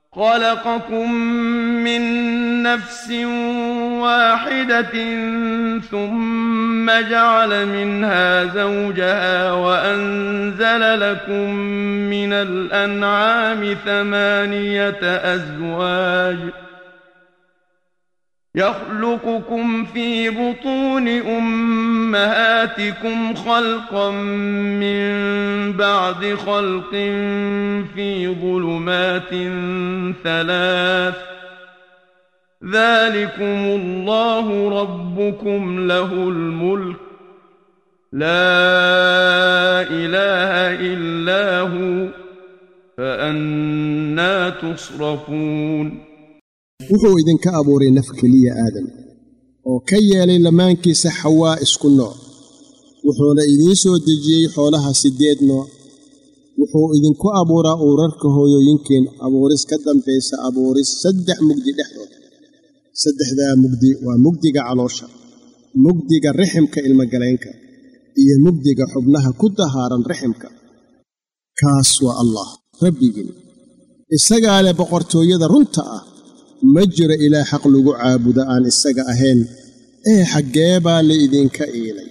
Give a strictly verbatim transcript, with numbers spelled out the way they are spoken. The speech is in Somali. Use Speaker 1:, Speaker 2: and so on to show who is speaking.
Speaker 1: خلقكم من نفس واحدة ثم جعل منها زوجها وأنزل لكم من الأنعام ثمانية أزواج يخلقكم في بطون أمهاتكم خلقا من بعد خلق في ظلمات ثلاث ذلكم الله ربكم له الملك لا إله إلا هو فأنى تصرفون
Speaker 2: wuxuu idinka abuuray naf keliya aadan oo ka yeelay lamaankiisa xawaa isku nooc wuxuuna idiin soo dejiyey xoolaha sideed nooc wuxuu idinku abuuraa uurarka hooyooyinkeen abuuris ka dambaysa abuuris saddex mugdi dhexdood saddexdaa mugdi waa mugdiga caloosha mugdiga riximka ilmagaleenka iyo mugdiga xubnaha ku dahaaran riximka kaas waa allah rabbigiin isagaa leh boqortooyada runta ah ma jiro ilaah xaq lagu caabudo aan isaga ahayn ee xaggee baa la idinka iilay